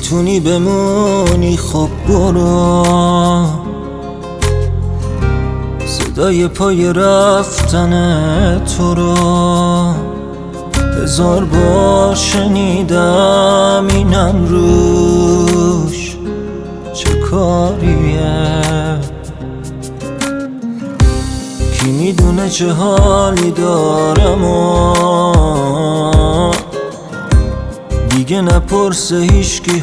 میتونی بمونی خب برو، صدای پای رفتن تو رو هزار بار شنیدم، اینم روش چه کاریه؟ کی میدونه چه حالی دارم و دیگه نپرسه هیچکی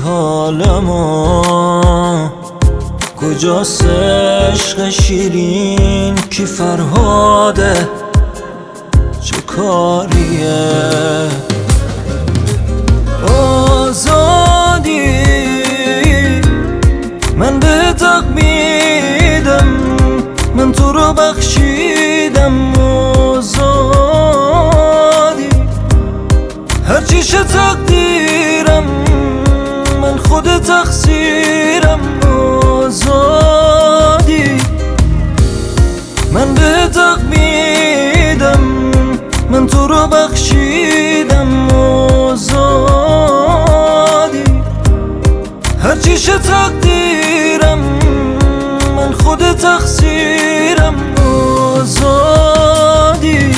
حالمو. کجاست عشق شیرین؟ کی فرهاده؟ چه کاریه؟ آزادی من به حق میدم، من تو رو بخشیدم. آزادی هرچی شه تقدیرم، من خود تقصیرم. آزادی من به حق میدم، من تو رو بخشیدم. آزادی هرچی شه تقدیرم، من خود تقصیرم. آزادی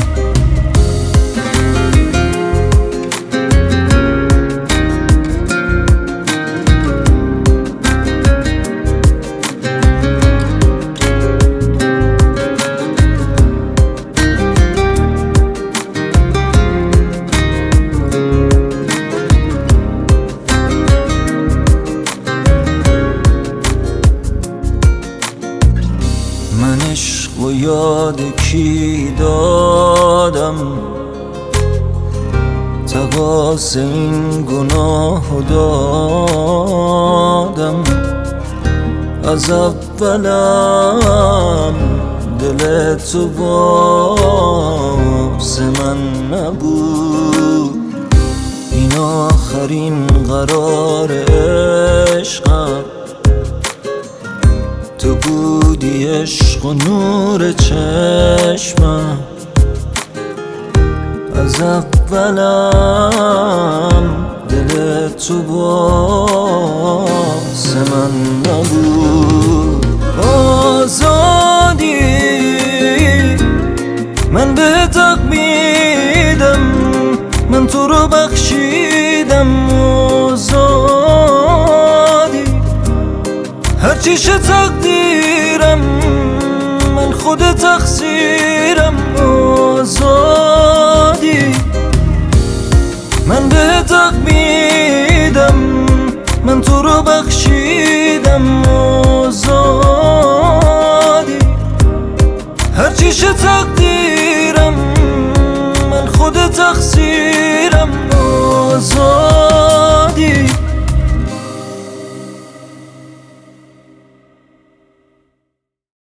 من عشق و یاد کی دادم؟ تقاص این گناه دادم. از اولم دل تو واسه من نبود، این آخرین قرار عشقم. تو بودی عشق و نور چشمم. از اولم دل تو واسه من نبود. آزادی من به حق میدم، من تو رو بخشیدم. آزادی هرچی شه تقدیرم، من خود تقصیرم. آزادی من به حق میدم، من تو رو بخشیدم.